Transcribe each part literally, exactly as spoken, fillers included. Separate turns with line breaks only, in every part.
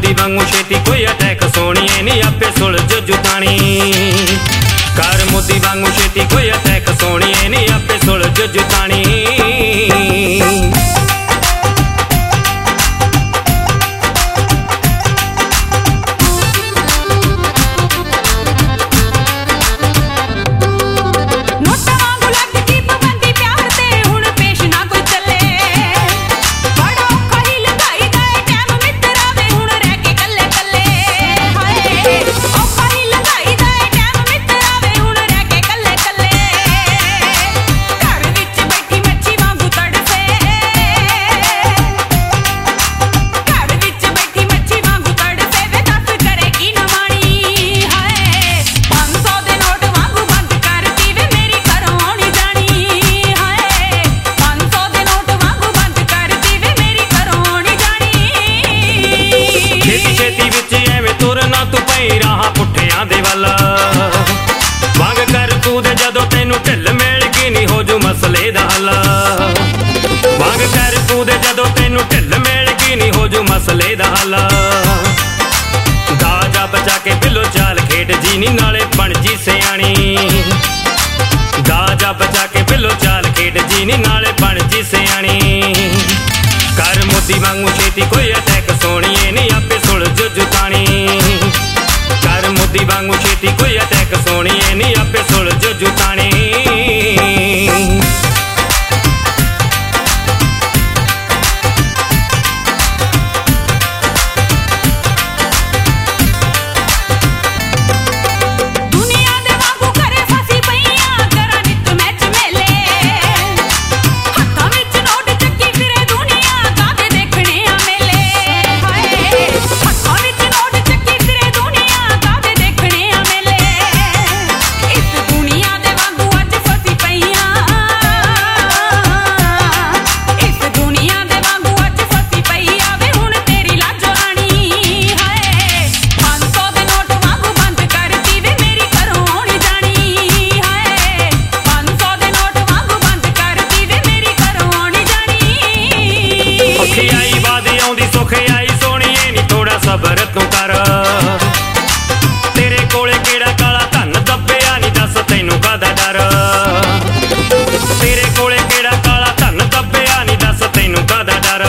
मोती वांगू छेती कोई अटैक सोनिए नी आपे सुलझ जुतानी। कर मोती वांगू छेती कोई अटैक सोनिए नी आपे सुलझ जुतानी। पुठियां दे वल मंग कर तू दे जदों तैनू ढिल मिल गई नी हो जू मसले दा हल। मंग कर तू दे जदों तैनू ढिल मिल गई नी हो जू मसले दा हल। दाजा बचा के बिलो चाल खेड जी नी नाले बन जी सियाणी। दाजा बचा के बिलो चाल खेड जी नी नाले बन जी सियाणी। कर मोती वांगू छेती कोई अटैक सोनिए नी आपे सुलझ जुतानी। कर मोती वांगू छेती कोई अटैक सोनिए नी आपे सुलझ जुतानी। सबर तू कर तेरे कोले केड़ा काला धन दब्बिया नी दस तैनू कादा डर। तेरे कोले केड़ा काला धन दब्बिया नी दस तैनू कादा डर।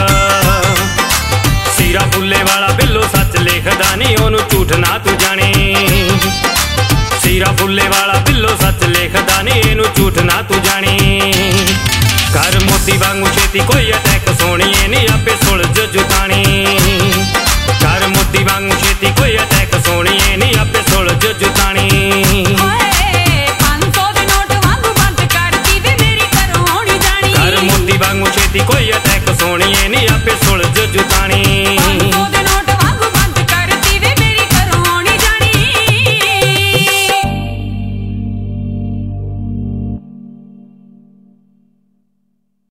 सीरा फुल्ले वाला बिल्लो सच लिखदा नी ओनू झूठ ना तू जाने। सीरा फुल्ले वाला बिल्लो सच लिखदा नी एनू झूठ ना तू जाने। कर मोती वांगू छेती कोई अटैक सोनिए नी आपे सुलझ जुतानी। कर मोती वांगू छेती कोई अटैक सोनिए नी आपे सुलझ जुतानी।